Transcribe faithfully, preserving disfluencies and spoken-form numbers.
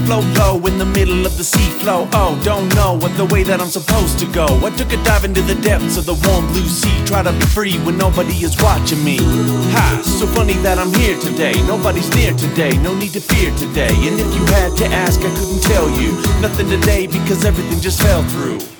float low in the middle of the sea flow. Oh, don't know what the way that I'm supposed to go. I took a dive into the depths of the warm blue sea. Try to be free when nobody is watching me. Ha, so funny that I'm here today. Nobody's near today, no need to fear today. And if you had to ask, I couldn't tell you nothing today because everything just fell through.